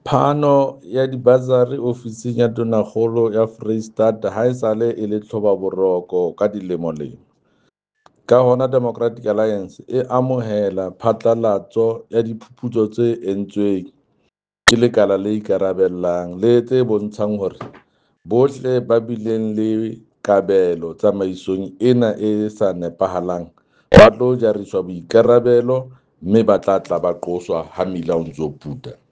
Phano ya dibasari ofising ya Tonakgolo ya Freistata haesale e le tlhobaboroko ka dilemolemo. Ka hona Democratic Alliance e amohela phatlalatso ya diphuputso tse entsweng ke lekala le ikarabellang le tse bontshang hore bohle ba bileng le kabelo tsamaisong ena e sa nepahalang ba tlo jariswa boikarabelo mme ba tla tla ba qoswa ha mmila o ntso puta.